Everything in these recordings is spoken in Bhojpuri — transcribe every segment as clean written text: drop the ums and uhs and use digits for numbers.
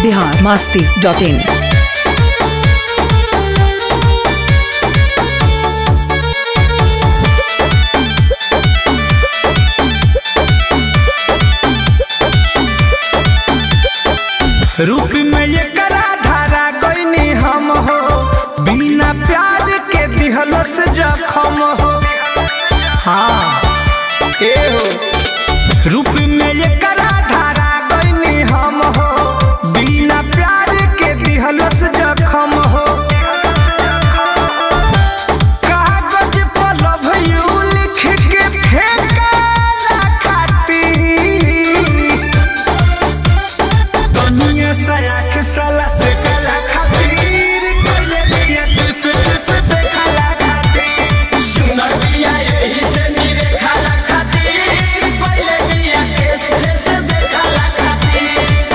biharmasti.in। रूप में ये करा धारा गईनी हम हो, बिना प्यार के दिहलस जखम हो। हाँ ए हो, रूप में ये करा धारा गईनी हम हो, बिना प्यार के दिहलस जखम हो। कागज पर लव यू लिख के फेंकाला खाती, दुनिया सयाख साला से कला खातिर कोई दिया किस से खाला खातिर। सुनर दिया यही से मेरे खाला खातिर, कोई दिया किस से खाला खातिर।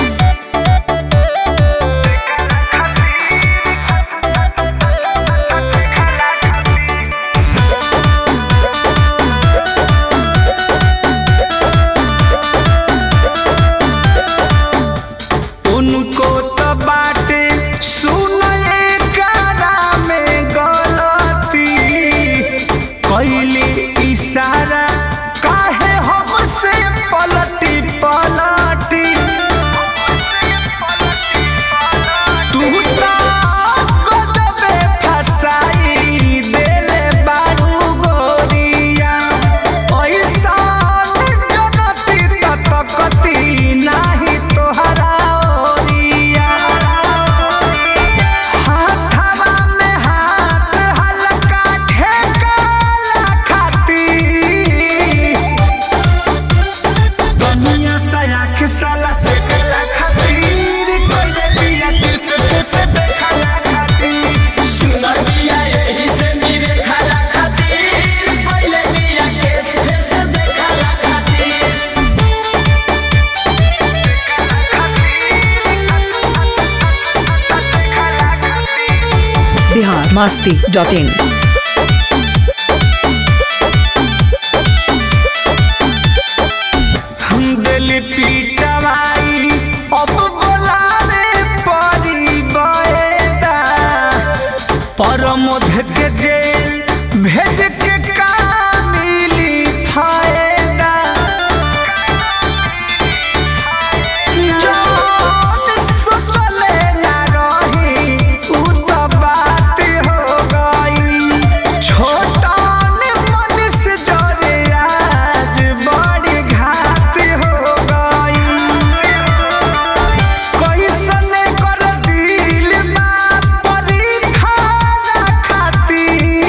उनको तो बाटे सुनए कारा में गलती, कैली इशारा काहे हमसे पलटी पलटी। तू तो गदबे फसाई देले बारू गोरिया, ऐसान जनती तकती नाही तोहरा ओरिया। हाथवा में हाथ हल्का ठेकाला खाती, दुनिया सयाख साला से कला खातिर कोई दिया किस से खाला खातिर। सुनर दिया यही से मेरे खाला खातिर, कोई दिया किस से खाला खातिर। biharmasti.in। हम दिल पीटवाई अब बोलावे परी बएदा, परमोध के जेल भेज के का मिली फायदा। जौन सोचले ना रही उ तो बात हो गई, छोटन मन से जरे आज बड़ी घात हो गई। कैसने कर दिल बा परीक्षा खाती,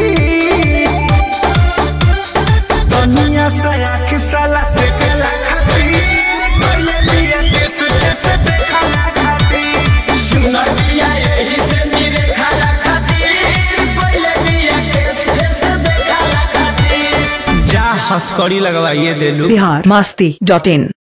दुनिया सयाख साला से कला खातिर कोई दिया किस से खाला खातिर। सुनर दिया यही से मेरे खाला खातिर, कोई दिया किस से खाला खातिर। जा हथकड़ी लगवाइए देलू। biharmasti.in।